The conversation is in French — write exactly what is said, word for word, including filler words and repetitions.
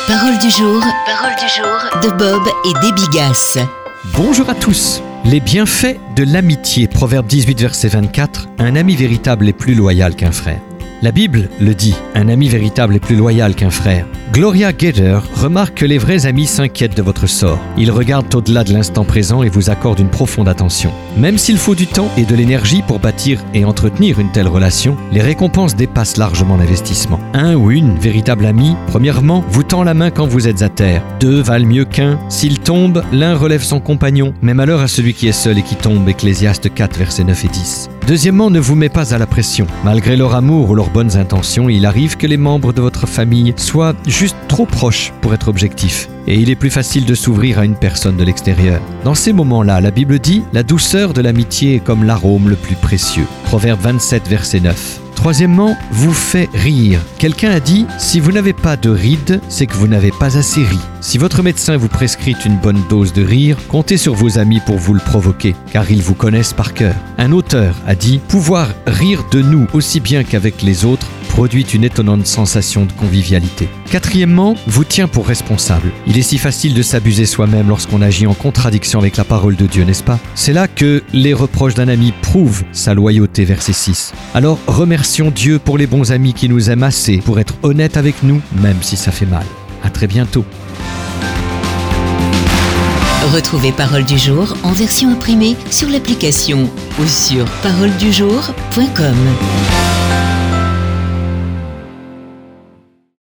Parole du jour, parole du jour de Bob et Debbie Gass. Bonjour à tous. Les bienfaits de l'amitié, Proverbe dix-huit, verset vingt-quatre. Un ami véritable est plus loyal qu'un frère. La Bible le dit, un ami véritable est plus loyal qu'un frère. Gloria Gaynor remarque que les vrais amis s'inquiètent de votre sort. Ils regardent au-delà de l'instant présent et vous accordent une profonde attention. Même s'il faut du temps et de l'énergie pour bâtir et entretenir une telle relation, les récompenses dépassent largement l'investissement. Un ou une véritable amie, premièrement, vous tend la main quand vous êtes à terre. Deux valent mieux qu'un. S'il tombe, l'un relève son compagnon. Mais malheur à celui qui est seul et qui tombe, Ecclésiaste quatre, versets neuf et dix. Deuxièmement, ne vous mets pas à la pression. Malgré leur amour ou leurs bonnes intentions, il arrive que les membres de votre famille soient juste trop proches pour être objectifs. Et il est plus facile de s'ouvrir à une personne de l'extérieur. Dans ces moments-là, la Bible dit « La douceur de l'amitié est comme l'arôme le plus précieux ». Proverbe vingt-sept, verset neuf. Troisièmement, vous fait rire. Quelqu'un a dit « Si vous n'avez pas de rides, c'est que vous n'avez pas assez ri ». Si votre médecin vous prescrit une bonne dose de rire, comptez sur vos amis pour vous le provoquer, car ils vous connaissent par cœur. Un auteur a dit « Pouvoir rire de nous aussi bien qu'avec les autres produit une étonnante sensation de convivialité ». Quatrièmement, vous tient pour responsable. Il est si facile de s'abuser soi-même lorsqu'on agit en contradiction avec la parole de Dieu, n'est-ce pas? C'est là que les reproches d'un ami prouvent sa loyauté, verset six. Alors remercions Dieu pour les bons amis qui nous aiment assez pour être honnêtes avec nous, même si ça fait mal. À très bientôt. Retrouvez Parole du jour en version imprimée sur l'application ou sur parole du jour point com.